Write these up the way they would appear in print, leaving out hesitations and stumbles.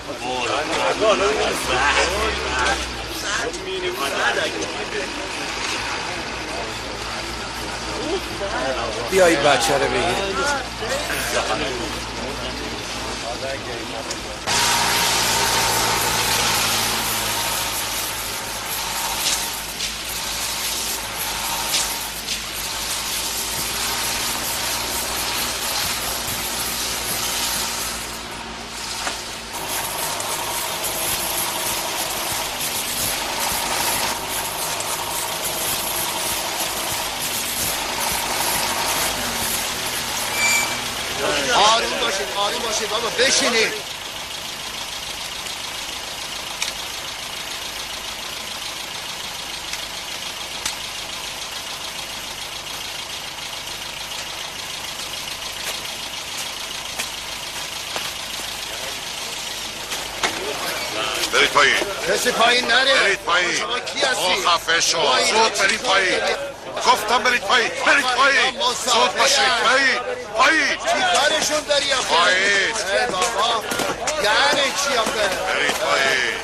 بیایید بچه رو بگیرید. آروم باشید بابا، بشینید. برید پایین. کسی پایین نره. برید پایین. شما کی هستی؟ خفه شو. زود برید پایین. گفتم برید پایین. برید پایین. زود باشید. پایین. چی کارشون داری آخه؟ پایین. بابا یعنی چی آخه؟ برید پایین.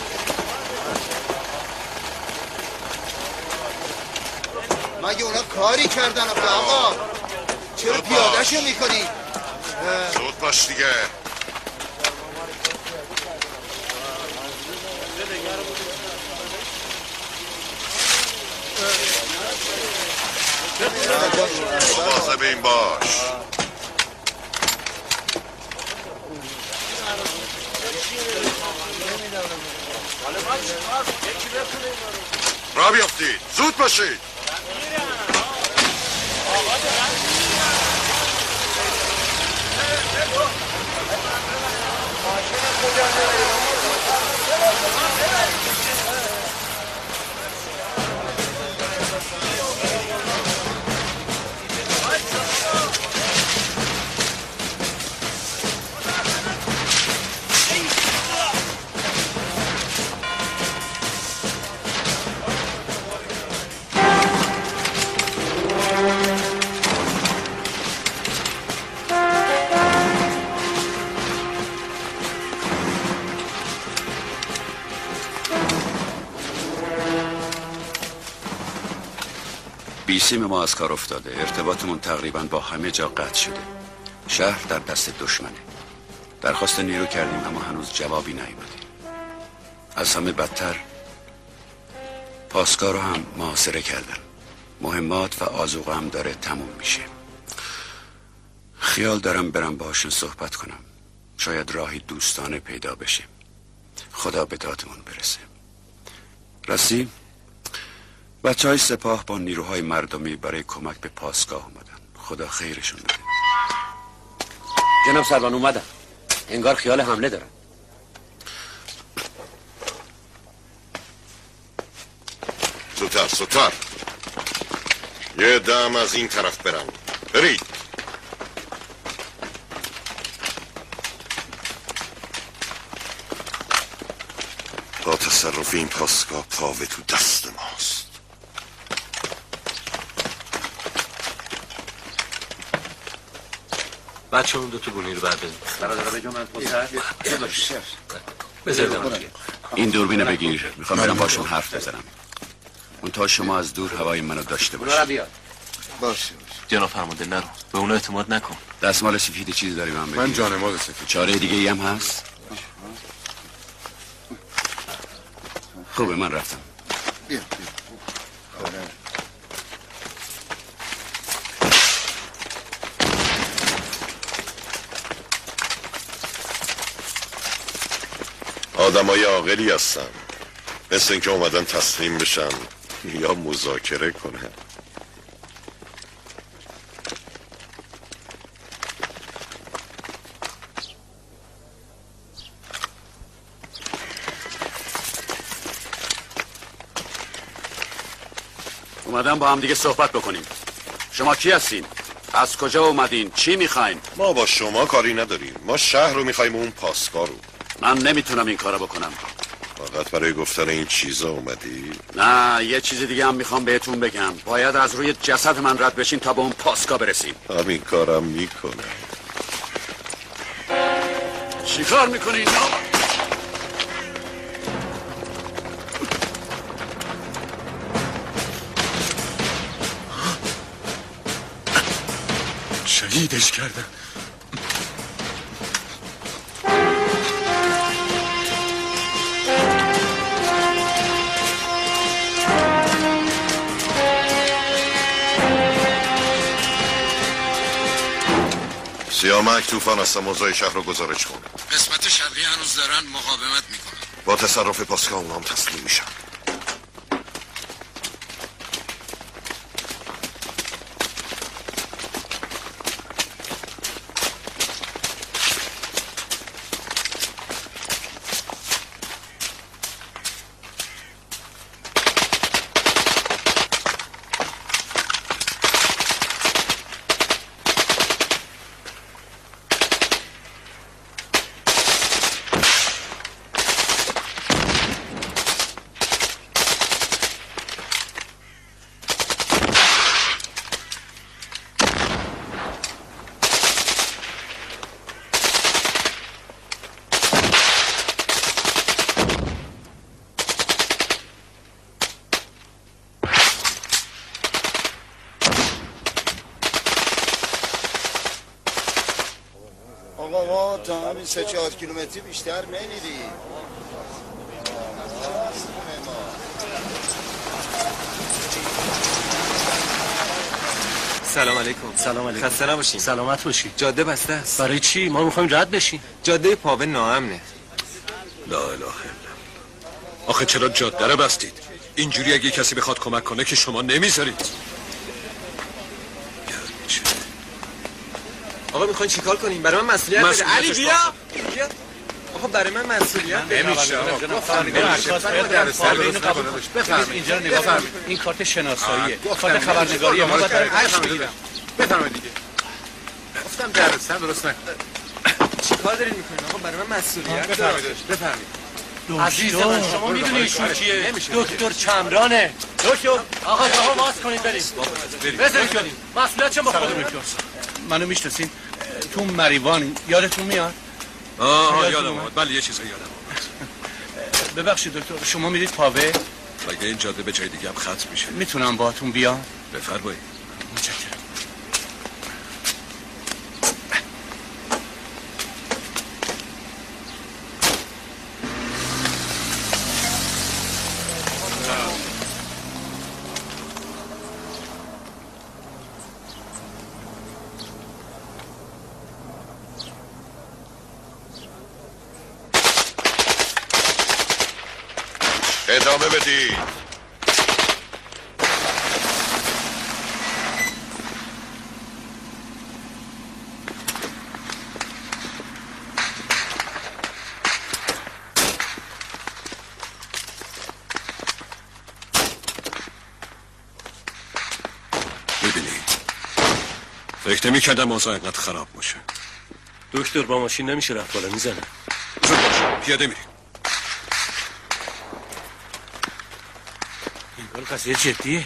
مگه اونا کاری کردن آقا؟ چرا پیاده شو میکنی؟ زود باش دیگه. مواظب این باش. را بیافتید. زود باشید. بیسیم ما از کار افتاده. ارتباطمون تقریبا با همه جا قطع شده. شهر در دست دشمنه. درخواست نیرو کردیم اما هنوز جوابی نیومده. از همه بدتر پاسکا رو هم محاصره کردن. مهمات و آذوقه هم داره تموم میشه. خیال دارم برم باهاشون صحبت کنم. شاید راهی دوستانه پیدا بشه. خدا به دادمون برسه. راستی بچه های سپاه با نیروهای مردمی برای کمک به پاسگاه اومدن. خدا خیرشون بده. جناب سروان اومدن. انگار خیال حمله دارن. زودتر یه دم از این طرف برن. برید. با تصرف این پاسگاه پاوه تو دست ماست. بچه اون دوتو گونی رو برداریم. برادر بجا من پسر بذار این دوربینو بگیر. میخوام برم باشون حرف بزنم. اون تا شما از دور هوای منو داشته باشی. باشه. جناب فرمانده نرو. به اونا اعتماد نکن. دستمال سفید چیزی داری من بگیر؟ من جانماز سفید. چاره دیگه ای هم هست؟ خوبه من رفتم. بیا. آدمای عاقلی هستن. مثل اینکه اومدن تسلیم بشن یا مذاکره کنن. اومدن با هم دیگه صحبت بکنیم. شما کی هستین؟ از کجا اومدین؟ چی میخواین؟ ما با شما کاری نداریم. ما شهر رو میخوایم، اون پاسکا رو. من نمیتونم این کارو بکنم. فقط برای گفتن این چیزا اومدی؟ نه، یه چیز دیگه هم میخوام بهتون بگم. باید از روی جسد من رد بشین تا به اون پاسکا برسیم. همین کارم میکنه. چی کار میکنین؟ شهیدش کردن. سیامک طوفان هستم، موضوع شهر رو گزارش کن. قسمت شرقی هنوز دارن مقاومت میکنن. با تصرف پاسکا اونام تسلیم میشن. آقا ما تا همین 3-4 کیلومتری بیشتر نمیریم. سلام علیکم. سلام علیکم. خسته نباشین. سلامت باشی. جاده بسته است. برای چی؟ ما میخوایم رد بشیم. جاده پاوه ناامنه. لا اله الا الله. آخه چرا جاده رو بستید؟ اینجوری اگه کسی بخواد کمک کنه که شما نمیذارید. آقا میخواین چیکار کنیم؟ برای من مسئولیت بده. علی بیا. آقا برای من مسئولیت نمیشه. بفرمایید اینجا نگاه کنید. این کارت شناساییه. کارت خبرنگاریه. ما باید عکس بگیرم. بفرمایید دیگه. گفتم درستن درست نکن. چیکار دارین میکنین؟ آقا برای من مسئولیت بفرمایید. عزیز من شما میدونی ایشون کیه؟ دکتر چمرانه. دکتر آقا باز کنید بریم. بذارید کنید. مسئولیت چه با خودمون؟ منو میشناسین؟ تو مریوان یادتون میاد؟ یادم اومد. بله یه چیزا یادم اومد. ببخشید دکتر شما میرید پاوه؟ مگه این جاده به جای دیگه هم ختم میشه؟ میتونم باهاتون بیام؟ بفرمایید. متشکرم. ادامه بدید. ببینید فکر نمی‌کردم اوضاع اینقدر خراب باشه. دکتر با ماشین نمیشه رفت، بالا میزنه. زود باش پیاده میریم. این قضیه جدیه.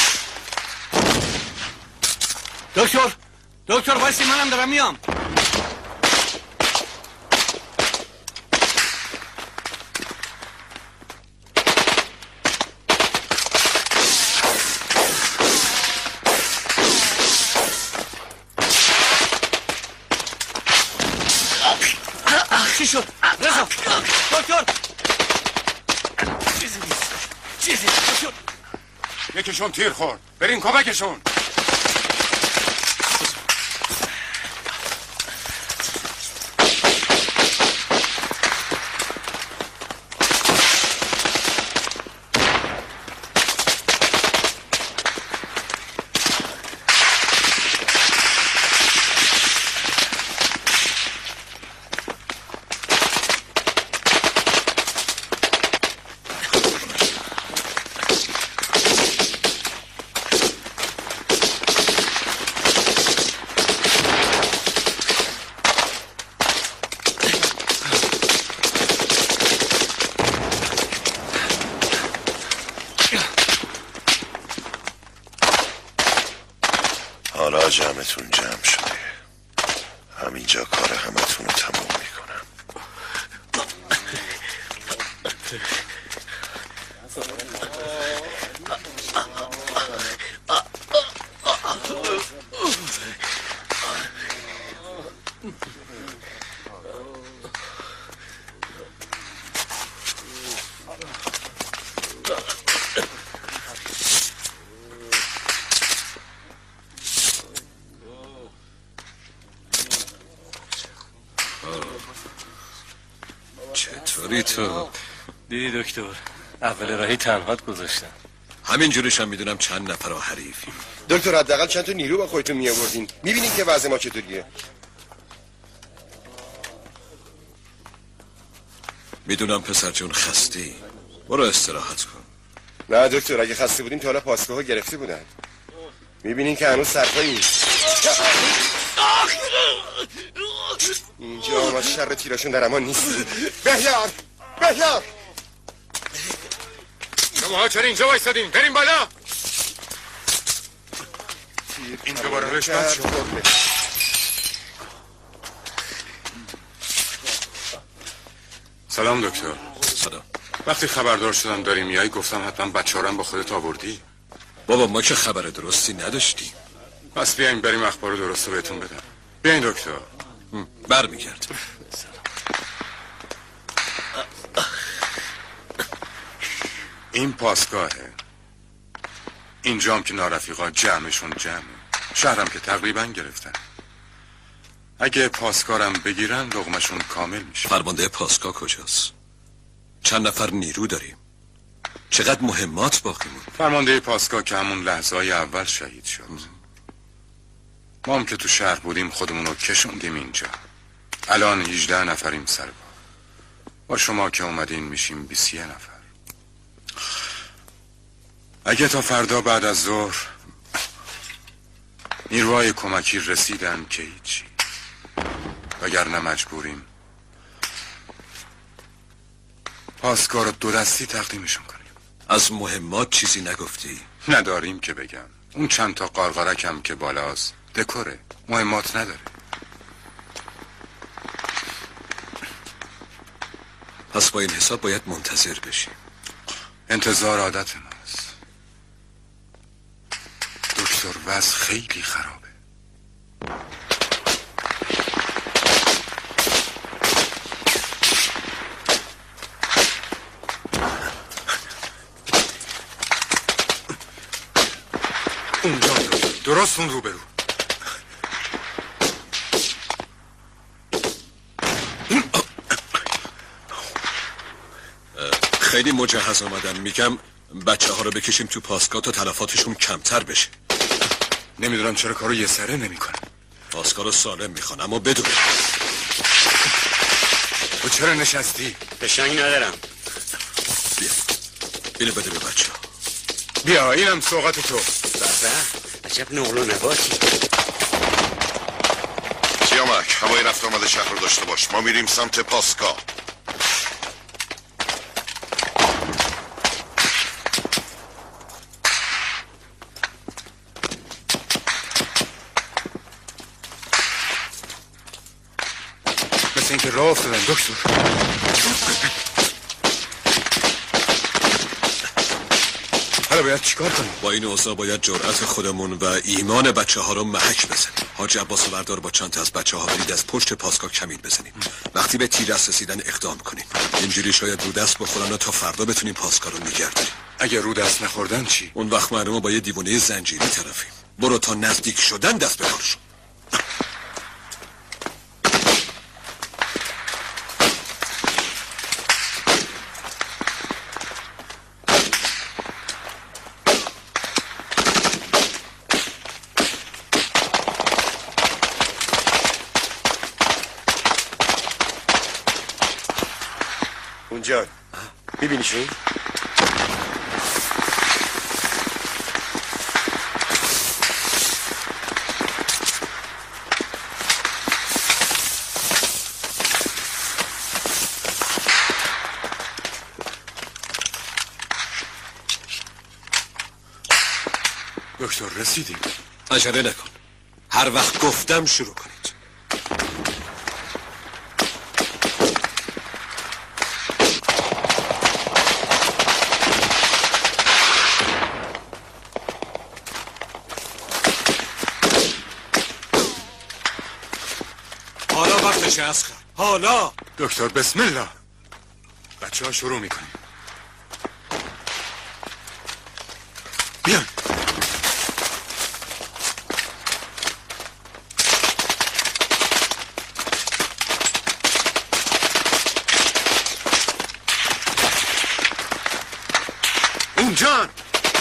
دکتر وایسی منم دارم میام. چی شد؟ رضا دکتر چیزی نیست دکتر. یکیشون تیر خورد، بریم کمکشون. حالا جمعتون جمع شده. همینجا کار همتون رو تموم میکنم. خوبی تو؟ دیدی دکتر اول راهی تنهات گذاشتم. همین جورش هم میدونم چند نفر حریفی. دکتر حداقل چند تا نیرو با خودتون میآوردین. میبینین که وضع ما چطوریه. میدونم پسر جون خستی، برو استراحت کن. نه دکتر، اگه خسته بودیم تا حالا پاسگاه گرفته بودن. میبینین که هنوز سرپاییم. اینجا ما شر تیراشون در امان نیست. بهیار شما چرا اینجا وایسادین؟ بریم بالا. این دوباره روش بند شد. سلام دکتر. سلام. وقتی خبردار شدم داری میای گفتم حتما بچه‌هارم با خودت آوردی. بابا ما که خبر درستی نداشتیم. پس بیاین بریم اخبار درست رو بهتون بدم. بیاین دکتر. برمیگرد. این پاسگاهه. اینجام که نارفیقا جمعشون جمعه. شهرم که تقریبا گرفتن. اگه پاسگارم بگیرن لقمشون کامل میشه. فرمانده پاسگاه کجاست؟ چند نفر نیرو داریم؟ چقدر مهمات باقی موند؟ فرمانده پاسگاه که همون لحظه‌های اول شهید شد. ما هم که تو شهر بودیم خودمونو کشوندیم اینجا. الان 18 نفریم سرباز. با شما که اومدین میشیم 21 نفر. اگه تا فردا بعد از ظهر نیروهای کمکی رسیدن که هیچی، وگرنه مجبوریم پاسگاه رو 2 دستی تقدیمشون کنیم. از مهمات چیزی نگفتی؟ نداریم که بگم. اون چند تا قارقارکم که بالاست دکوره، مهمات نداره. پس با این حساب باید منتظر بشیم. انتظار عادت ماست. دکتر وضع خیلی خرابه. اونجا درست اون روبرو. خیلی مجهز آمدن. میگم بچه ها رو بکشیم تو پاسگاه تا تلفاتشون کمتر بشه. نمیدونم چرا کارو یه سره نمیکنه. پاسگاه رو سالم میخوان اما بدون. تو چرا نشستی؟ قشنگ ندارم. بیا اینو بده به بچه ها. بیا اینم سوغات تو. بابا عجب نقل و نباتی. سیامک هوای رفت آمد شهر رو داشته باش. ما میریم سمت پاسگاه. مثل اینکه راه افتادن دکتر. حالا باید چیکار کنیم؟ با این اوضاع باید جرأت خودمون و ایمان بچه ها رو محک بزنیم. حاج عباس وردار با چند تا از بچه ها برید از پشت پاسگاه کمین بزنیم. وقتی به تیررس رسیدن اقدام کنیم. اینجوری شاید رو دست بخورن و تا فردا بتونیم پاسگاه رو نگه داریم. اگه رو دست نخوردن چی؟ اون وقت معلومه با یه دیوونه زنجیری طرفیم. برو تا نزدیک شدن دست به کار شو. اونجا میبینیشون؟ دکتر رسیدیم. عجله نکن. هر وقت گفتم شروع کنید. حالا وقتشه اسخر. حالا دکتر بسم الله. بچه ها شروع میکنیم. بیان. جان.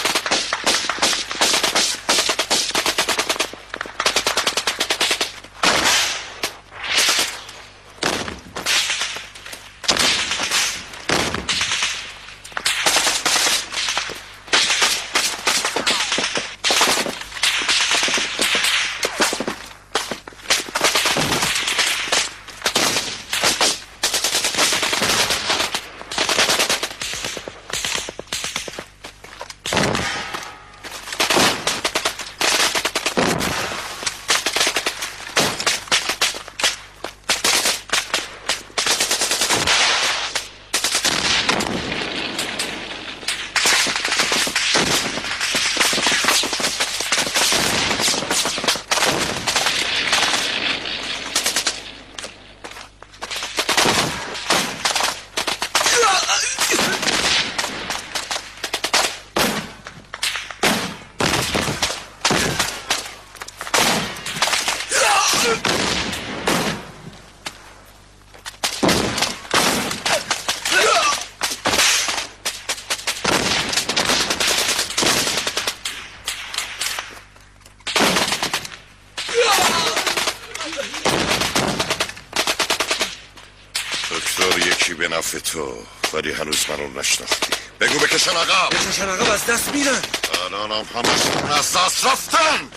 به نفع تو، ولی هنوز منو نشناختی. بگو بکشن عقب. بکشن عقب، از دست میرن. الان هم همشون از دست رفتن.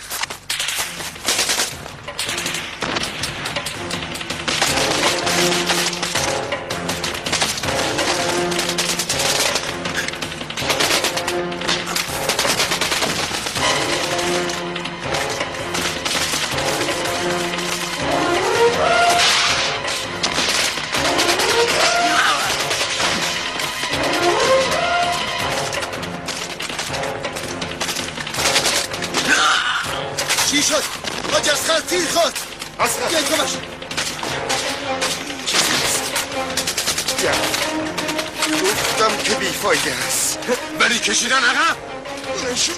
چی شد؟ حاج اصغر تیر خورد. اصغر بیاید کمش. گفتم که بیفایده است. ولی کشیدن عقب. بلنشو.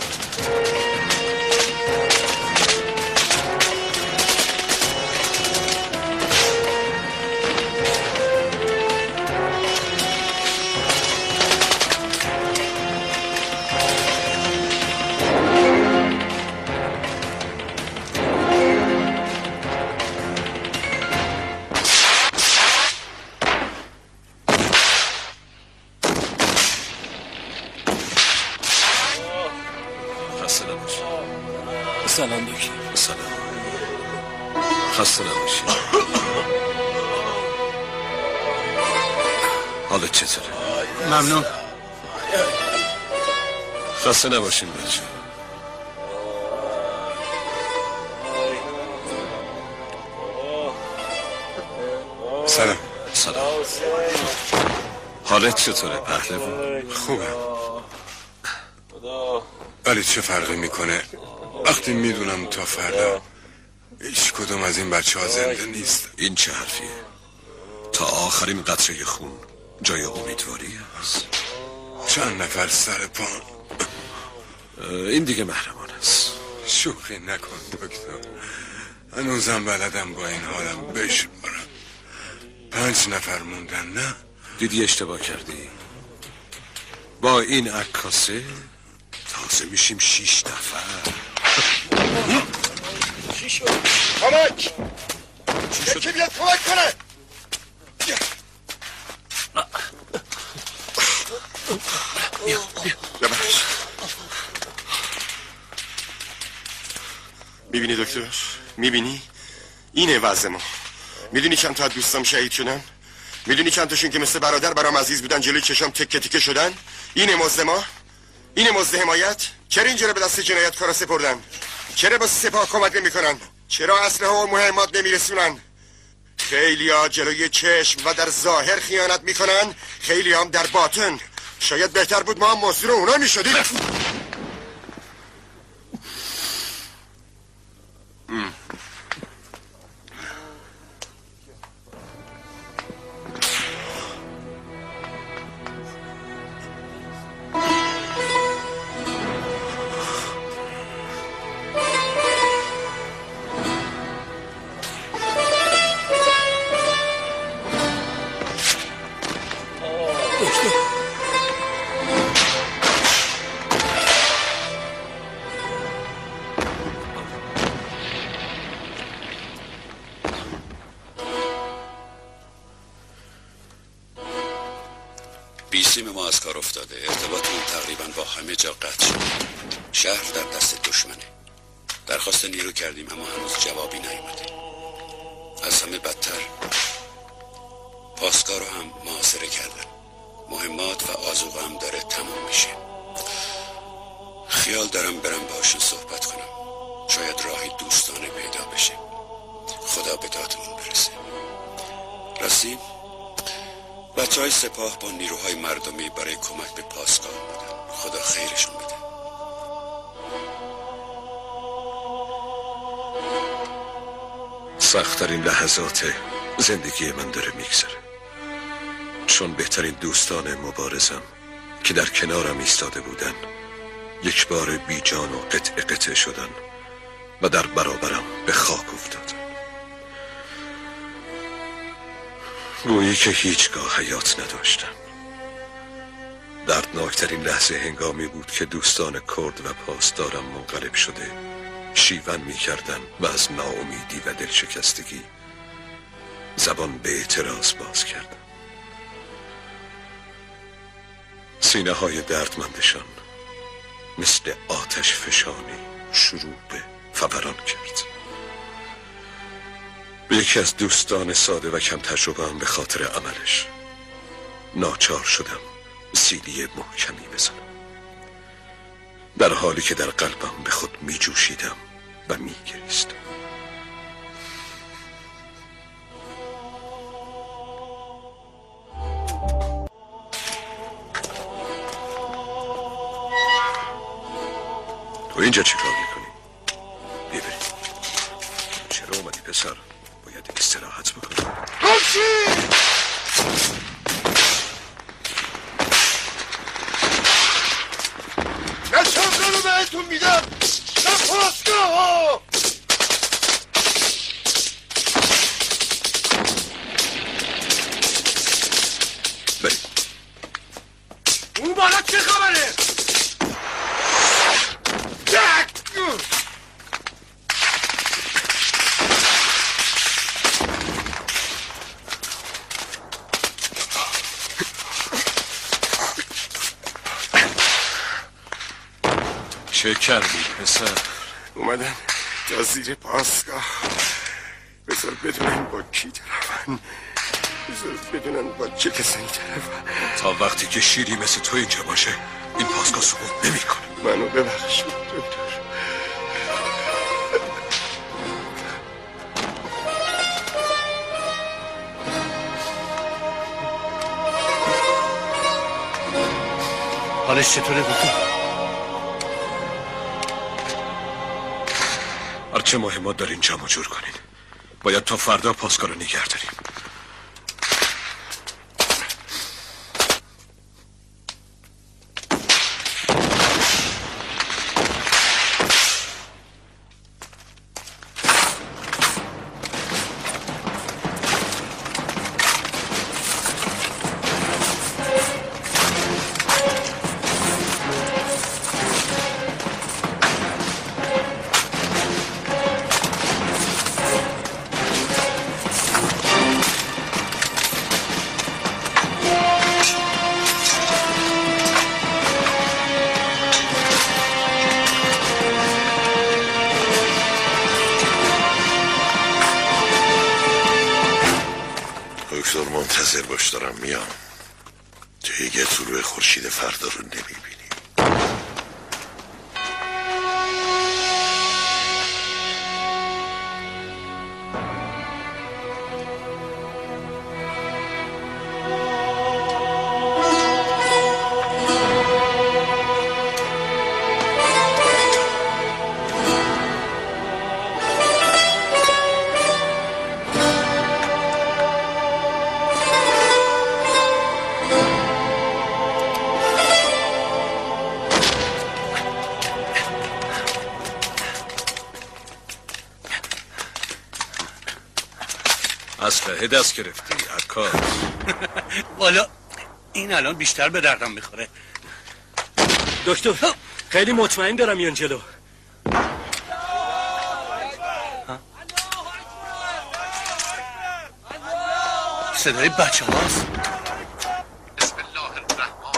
سلام دکتر. سلام. خسته نباشی. حالت چطوره؟ ممنون. خسته نباشین بچه. سلام. سلام. حالت چطوره پهلوان؟ خوبم. ولی چه فرقی میکنه وقتی میدونم تا فردا هیچ کدوم از این بچه ها زنده نیست. این چه حرفیه؟ تا آخرین قطره خون جای امیدواری هست. چند نفر سر پا. این دیگه محرمان است. شوخی نکن دکتر. هنوزم بلدم با این حالم بشمارم. 5 نفر موندن نه؟ دیدی اشتباه کردی. با این عکاسه تازه میشیم 6 نفر. چی شد؟ کمک! یکی بیاد کمک کنه! ببخش. میبینی دکتر؟ میبینی؟ اینه وضع ما. میدونی چند تا از دوستام شهید شدن؟ میدونی چند تاشون که مثل برادر برام عزیز بودن جلوی چشام تکه تکه شدن؟ اینه مزد ما؟ اینه مزد حمایت؟ چرا اینجا رو به دست جنایتکارا سپردن؟ چرا با سپاه کمک نمی‌کنن؟ چرا اسلحه و مهمات نمیرسونن؟ خیلی‌ها جلوی چشم و در ظاهر خیانت میکنن، خیلی هم در باطن. شاید بهتر بود ما هم مزدور اونا میشدیم. رسیم ما از کار افتاده. ارتباطمون تقریبا با همه جا قطع شد. شهر در دست دشمنه. درخواست نیرو کردیم اما هنوز جوابی نیومده. از همه بدتر پاسکار رو هم محاصره کردن. مهمات و آذوقه هم داره تموم میشه. خیال دارم برم باشون صحبت کنم. شاید راهی دوستانه پیدا بشه. خدا به دادمون برسه. رسیم بچه‌های سپاه با نیروهای مردمی برای کمک به پاسکار اومدن. خدا خیرشون بده. سخت‌ترین لحظات زندگی من داره میگذره، چون بهترین دوستان مبارزم که در کنارم ایستاده بودن یک بار بی جان و قطعه شدن و در برابرم به خاک افتادن. گویی که هیچگاه حیات نداشتم. دردناکترین لحظه هنگامی بود که دوستان کرد و پاسدارم منقلب شده شیون می کردن و از ناامیدی و دلشکستگی زبان به اعتراض باز کردن. سینه های دردمندشان مثل آتش فشانی شروع به فوران کرد. به یکی از دوستان ساده و کم تجربه هم به خاطر عملش ناچار شدم سیلی محکمی بزنم، در حالی که در قلبم به خود می جوشیدم و می گریستم. تو اینجا چی کار میکنی؟ بیا بریم. چرا اومدی پسر؟ باید استراحت بکنی. نه چند رو بهتون میدم، نه پاسگاه ها. بریم. اون بالا چه خبره؟ چه کردی پسر؟ اومدن تا زیر پاسگاه. بذار بدونن با کی طرفن، بذار بدونن با چه کسانی طرفن. تا وقتی که شیری مثل تو اینجا باشه این پاسگاه سقوط نمی کنه. منو ببخش دکتر. حالش چطوره دکتر؟ هرچه مهمات دارین جمع جور کنین. باید تا فردا پاسگاه رو نگه داریم. منتظر باش، دارم میام. دیگه طلوع خورشید فردا رو نمیبینی. اسلحه دست گرفتی عکاس؟ والا این الان بیشتر به دردم میخوره. دکتر خیلی مطمئن دارم میان جلو. صدای بچه هاست. بسم الله الرحمن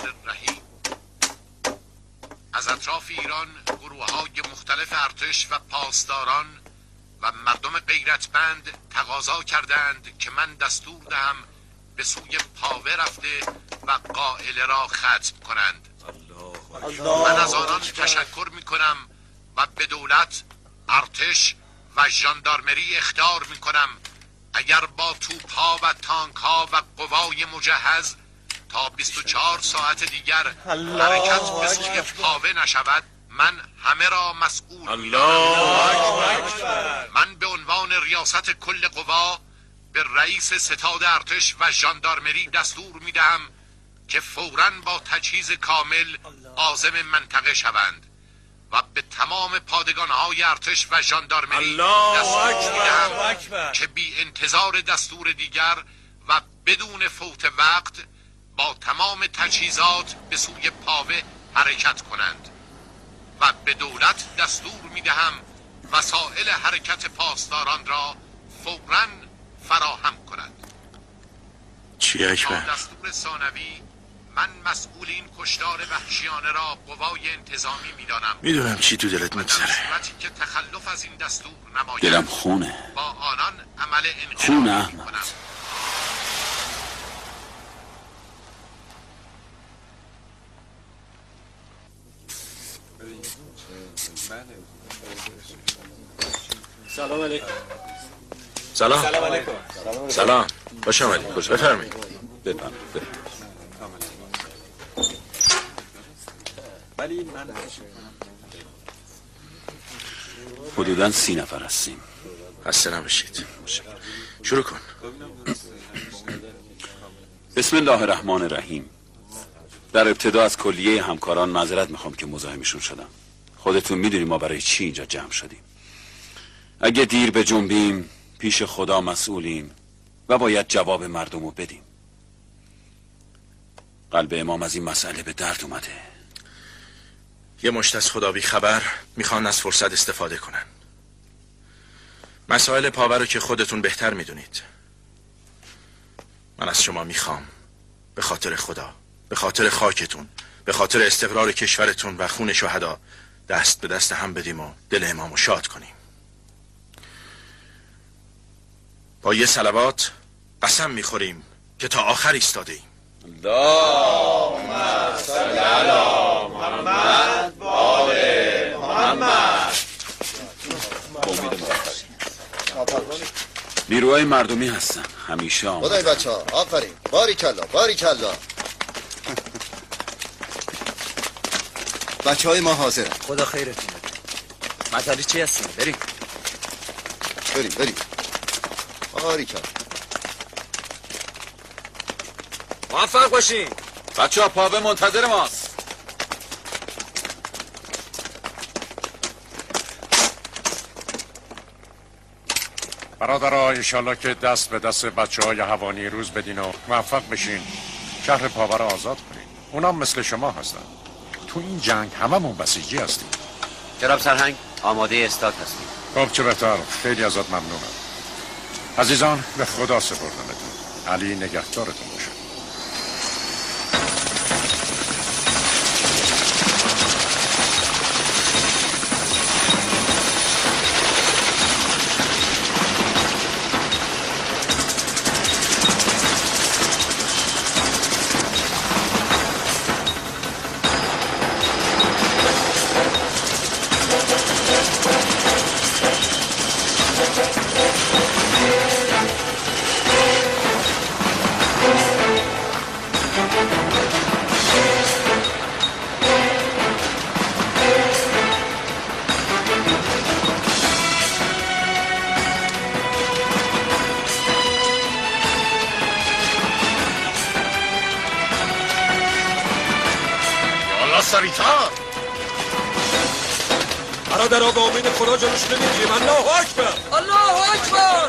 سپاهیان، گروه‌های مختلف ارتش و پاسداران و مردم غیرتمند تقاضا کردند که من دستور دهم به سوی پاوه رفته و قائله را ختم کنند. من از آنان تشکر می کنم و به دولت، ارتش و ژاندارمری اخطار می کنم اگر با توپ‌ها و تانک‌ها و قوای مجهز تا 24 ساعت دیگر حرکت به سوی پاوه نشود، من همه را مسئول من به عنوان ریاست کل قوا به رئیس ستاد ارتش و ژاندارمری دستور می دهم که فوراً با تجهیز کامل عازم منطقه شوند و به تمام پادگان‌های ارتش و ژاندارمری دستور می‌دهم که بی انتظار دستور دیگر و بدون فوت وقت با تمام تجهیزات به سوی پاوه حرکت کنند و به دولت دستور می‌دهم وسایل حرکت پاسداران را فوراً فراهم کند. چی اکبر؟ با دستور ثانوی من مسئول این کشتار وحشیانه را قوای انتظامی میدانم. میدونم چی تو دلت میگذره. که تخلف از این دستور نماید، دلم خونه، با آنان عمل خونه میکنم. سلام علیکم. سلام. سلام علیکم. سلام. خوش آمدید. بفرمایید. ولی من حدوداً 30 نفر هستیم. خسته نباشید. شروع کن. بسم الله الرحمن الرحیم. در ابتدا از کلیه همکاران معذرت میخوام که مزاحمشون شدم. خودتون میدونی ما برای چی اینجا جمع شدیم. اگه دیر به جنبیم پیش خدا مسئولیم و باید جواب مردم رو بدیم. قلب امام از این مسئله به درد اومده. یه مشت از خدا بی خبر میخوان از فرصت استفاده کنن. مسائل پاور رو که خودتون بهتر میدونید. من از شما میخوام به خاطر خدا، به خاطر خاکتون، به خاطر استقرار کشورتون و خون شهدا دست به دست هم بدیم و دل امامو شاد کنیم. با یه صلوات قسم میخوریم که تا آخر ایستاده ایم. اللهم صل علی محمد و آل محمد. نیروهای مردمی هستن همیشه آمده. خدای بچه ها آفرین. باریکلا باریکلا. بچه های ما حاضرن. خدا خیرتون بده. مطلی چی هستیم؟ بریم باریکلا. موفق باشین. بچه ها پاوه منتظر ماست. برادرها انشالله که دست به دست بچه های هوانی روز بدین و موفق بشین شهر پاوه را آزاد کنین. اونام مثل شما هستن. تو این جنگ هممون بسیجی هستیم. جناب سرهنگ آماده استاد هستیم. خب چه بهتر. خیلی ازت ممنونم. عزیزان به خدا سپردمتون. علی نگهدارتون باشه. برادرها به امید خدا جلوش نمیگیریم. الله اکبر. الله اکبر.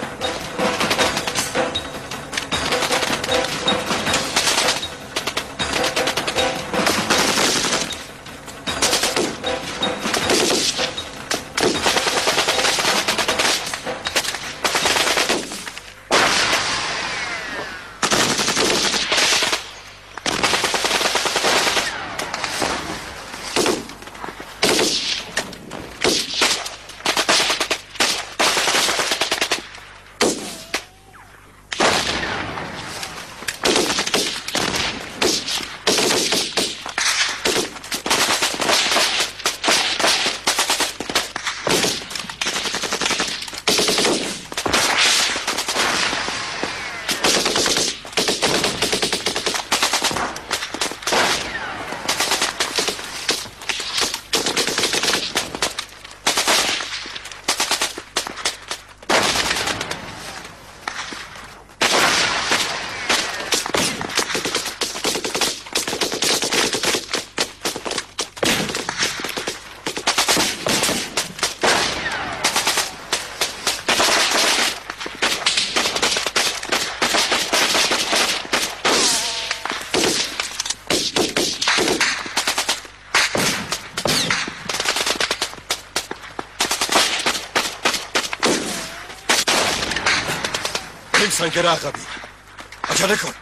بریم سنگر عقبی. عجله کن.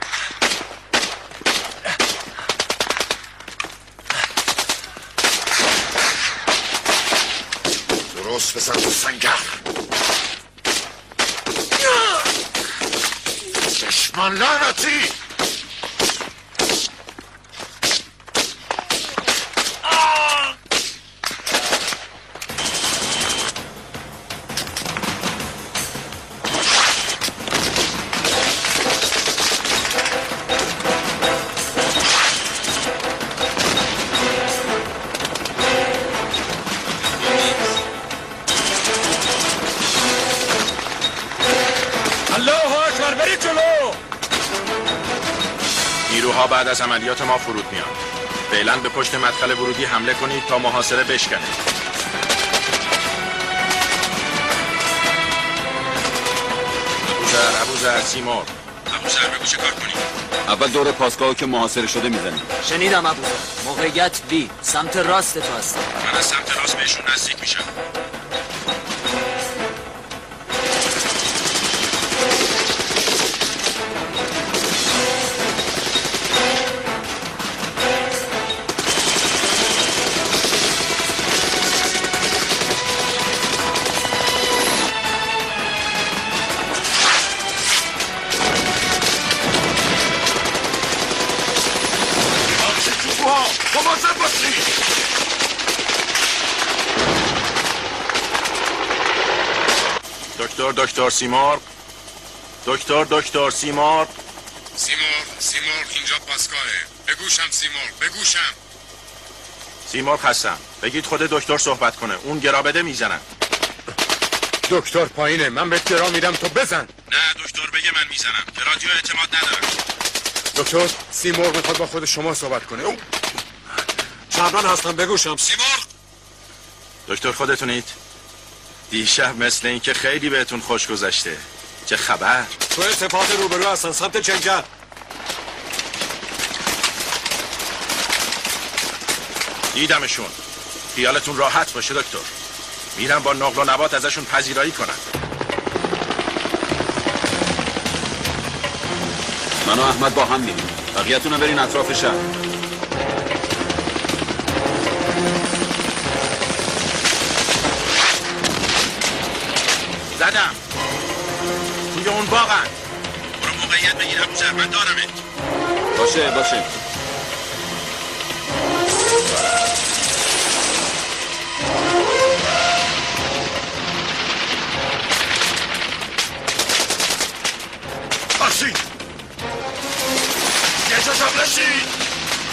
درست بزن تو سنگر. چشمان لعنتی. نیروها بعد از عملیات ما فرود میان. فعلا به پشت مدخل ورودی حمله کنید تا محاصره بشکنه. ابوذر سیمور. ابوذر بگو چه کار کنید؟ اول دور پاسگاه که محاصره شده میزنیم. شنیدم ابوذر. موقعیت بی. سمت راست تو هستم. من از سمت راست بهشون نزدیک میشم. دکتر سیمور. دکتر سیمور. سیمور اینجا پاسگاهه. بگوشم سیمور، بگوشم. سیمور هستم. بگید خود دکتر صحبت کنه. اون گرا بده میزنن. دکتر پایینه. من بهت گرا میدم تو بزن. نه دکتر بگه من میزنم. به رادیو اعتماد ندارم. دکتر سیمور میخواد با خود شما صحبت کنه. چمران هستم بگوشم. سیمور. دکتر خودتونید؟ دیشب مثل این که خیلی بهتون خوش گذشته. چه خبر؟ تو ارتفاعات روبرو هستن سمت جنگل. دیدمشون. خیالتون راحت باشه دکتر. میرم با نقل و نبات ازشون پذیرایی کنم. من و احمد با هم میریم. بقیه‌تون برین اطراف شهر. زدم. توی اون باغن. برو موقعیت بگیر ابوذر. من دارمت. باشه. باشید. یه جا جمع نشید.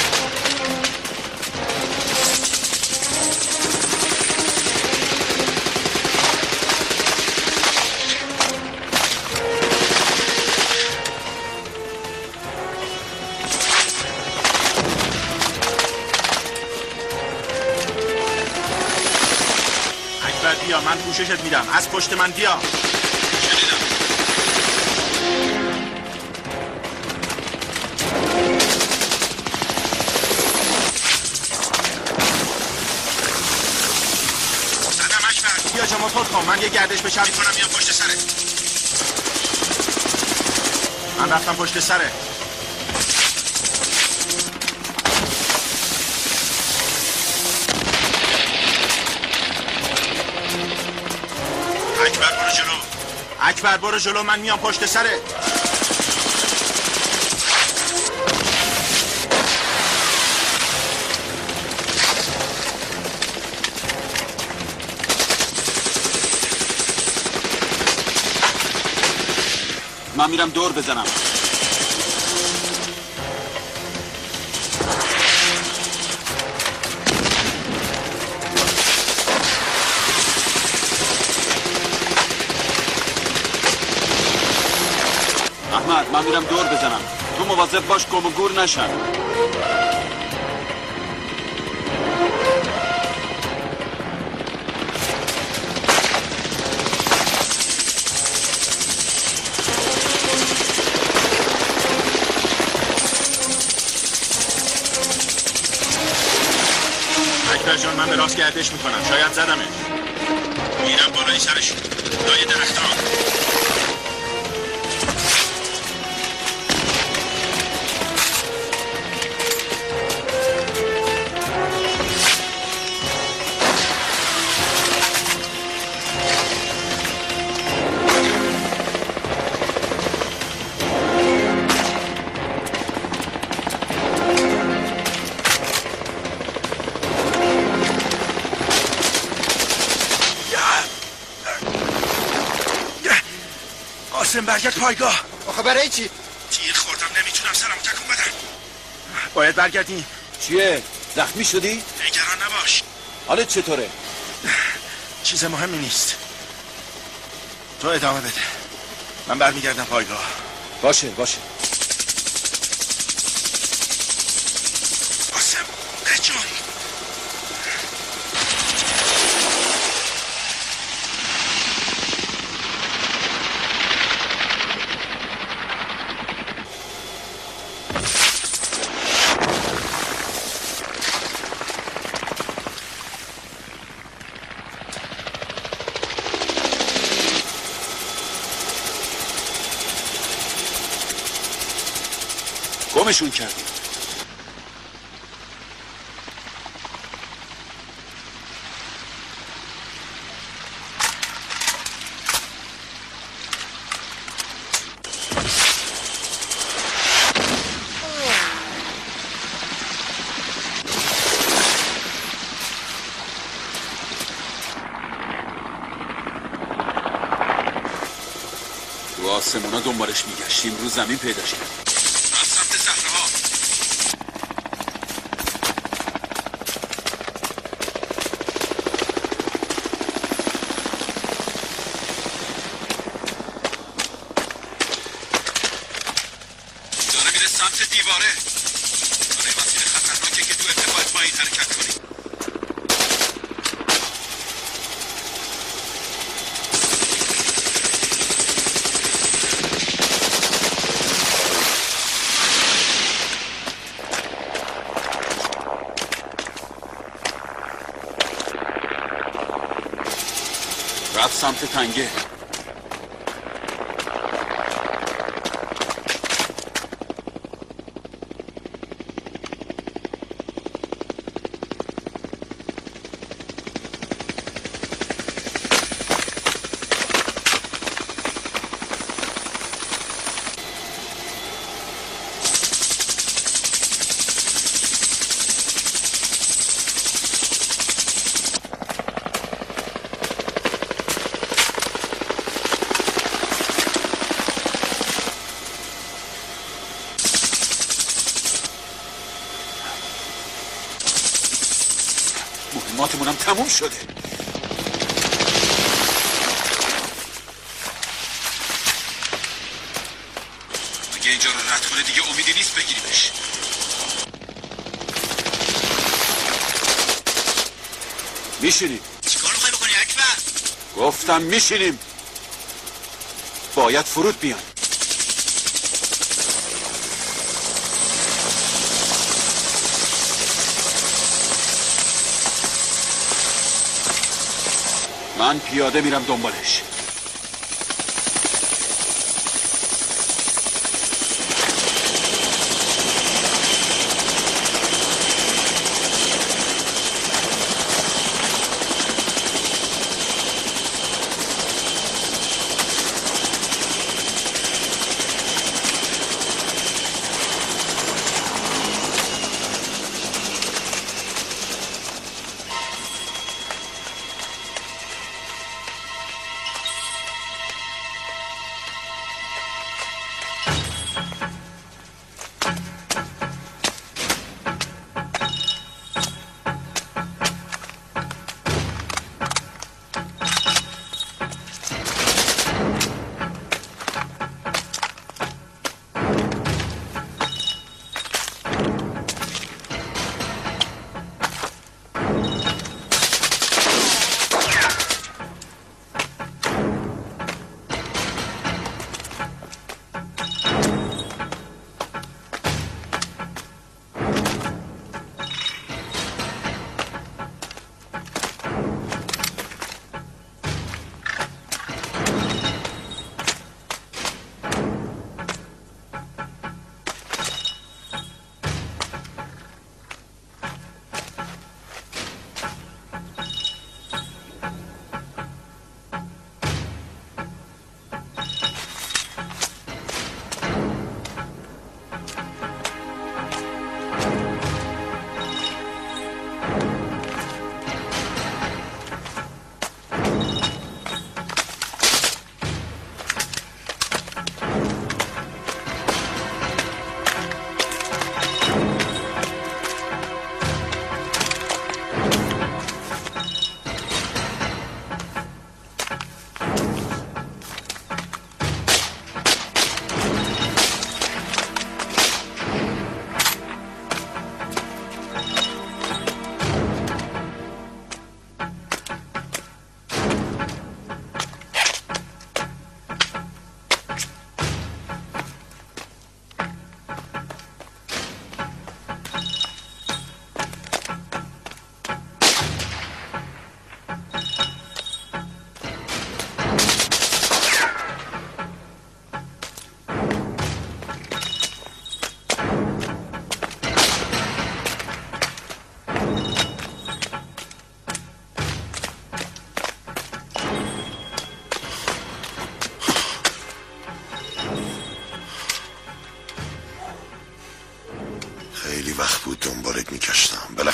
بیا من پوششت میدم. از پشت من بیا. شنیدم. زدم اکبر. بیا جا موتور کن. من یه گردش به شب کنم. بیا پشت سره. من رفتم پشت سره. اکبر برو جلو. من میام پشت سره. من میرم دور بزنم. احمد من میرم دور بزنم. تو مواظب باش گم و گور نشن. اکبر جان من به راست گردش میکنم. شاید زدمش. میرم بالای سرشون. لای درختان. قاسم برگرد پایگاه. آخه برای چی؟ تیر خوردم نمیتونم سرم تکون بدم. باید برگردیم. چیه؟ زخمی شدی؟ نگران نباش. حالت چطوره؟ چیز مهمی نیست. تو ادامه بده. من برمیگردم پایگاه. باشه. قاسم بجون. گمشون کردیم. تو آسمونا دنبالش میگشتیم، رو زمین پیداش کردیم. رفت سمت تنگه. مهماتمونم تموم شده. اگه اینجا رو رد کنه دیگه امیدی نیست بگیریمش. میشینیم. چیکار میخوای بکنی اکبر؟ گفتم میشینیم. باید فرود بیان. من پیاده میرم دنبالش.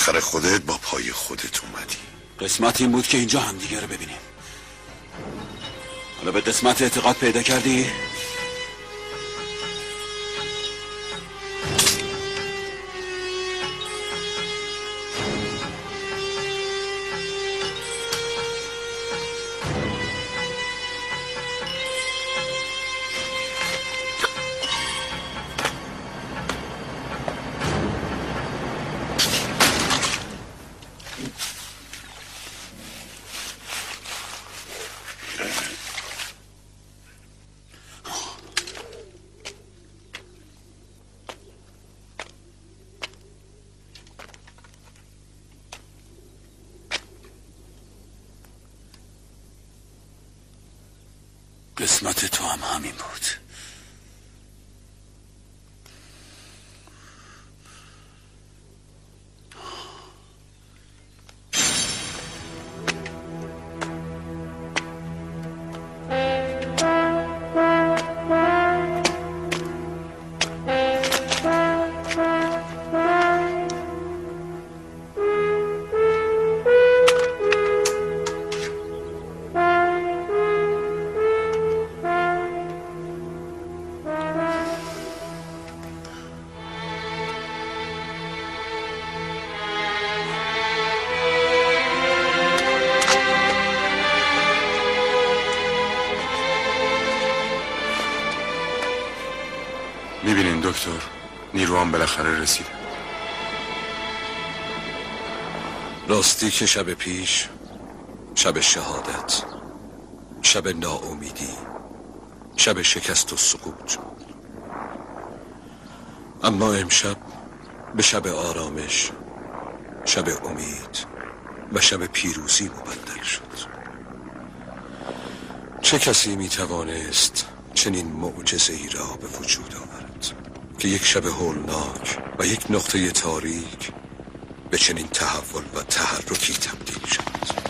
بالاخره خودت با پای خودت اومدی. قسمت این بود که اینجا همدیگه رو ببینیم. حالا به قسمت اعتقاد پیدا کردی؟ قسمت تو هم همین بود. میبینین دکتر، نیروام بالاخره رسید. راستی که شب پیش، شب شهادت، شب ناامیدی، شب شکست و سقوط، اما امشب به شب آرامش، شب امید و شب پیروزی مبدل شد. چه کسی میتوانست چنین معجزه‌ای را به وجود آورد که یک شب هولناک و یک نقطه تاریک به چنین تحول و تحرکی تبدیل شد؟